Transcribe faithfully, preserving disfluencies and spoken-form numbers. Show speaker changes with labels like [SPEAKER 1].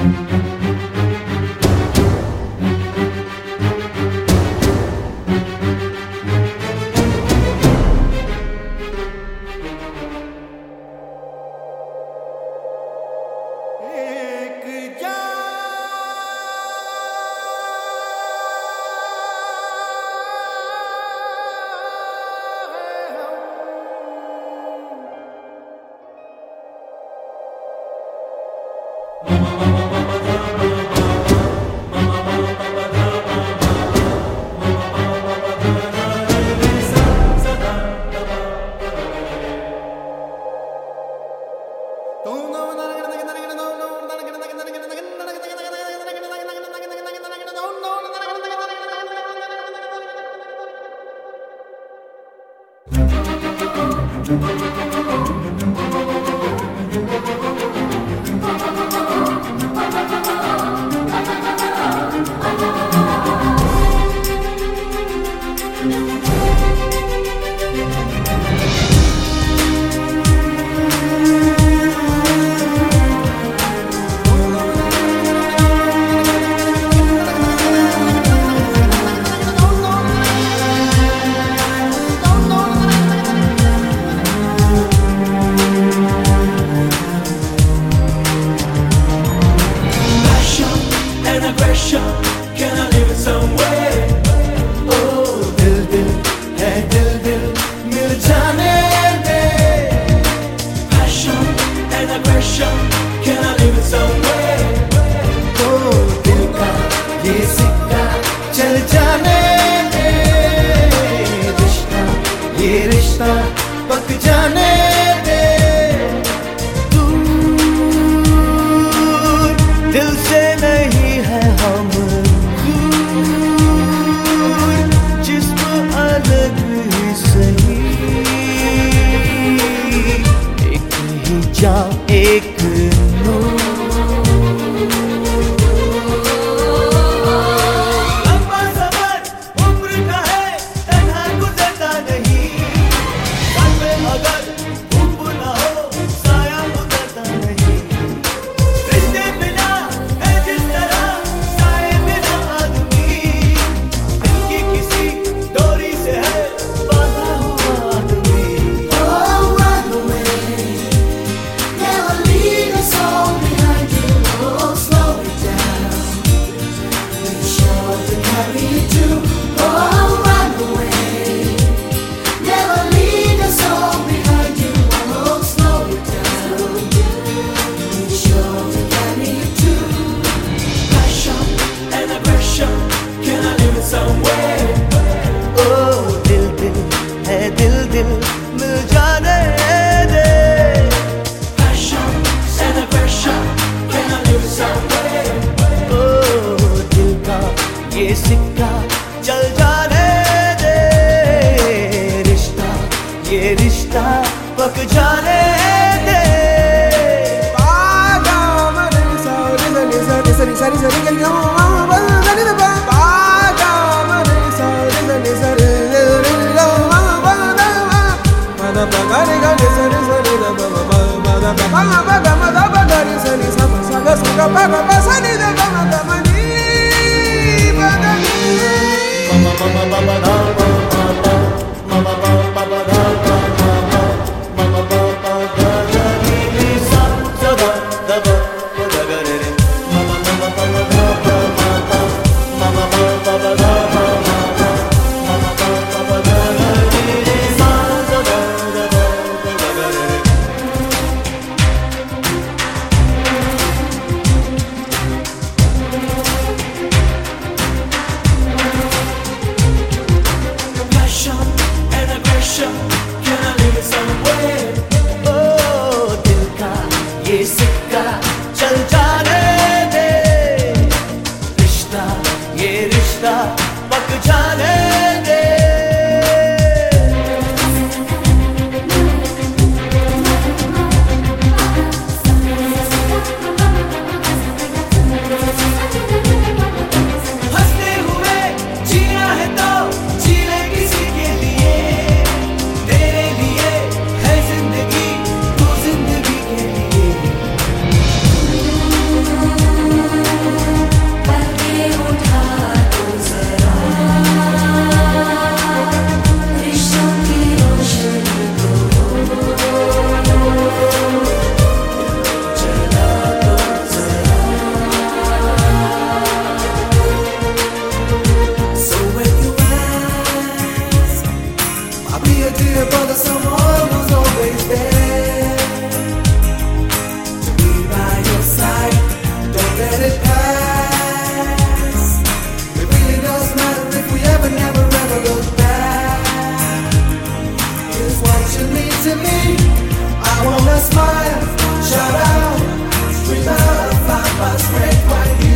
[SPEAKER 1] Can I live it somewhere? Oh, दिल दिल है दिल दिल मिल जाने दे. Passion and aggression. Can I live it somewhere? Oh, दिल का ये सिक्का चल जाने दे. रिश्ता ये रिश्ता पक जाने दे. दूर दिल से नहीं है हम जा एक लंबा सफर उम्र का है तन्हा गुजरता नहीं. साथ में अगर धूप ना हो साया उतरता नहीं. रिश्ते बिना है जिस तरह साए बिना आदमी. दिल की किसी डोरी से है बांधा हुआ आदमी. दिल दिल मिल जाने दे. Passion and aggression. Can I live somewhere? Oh, दिल का ये सिक्का चल जाने दे. रिश्ता ये रिश्ता पक जाने दे. Passion and aggression. smile, shout out, we love, five us, great white.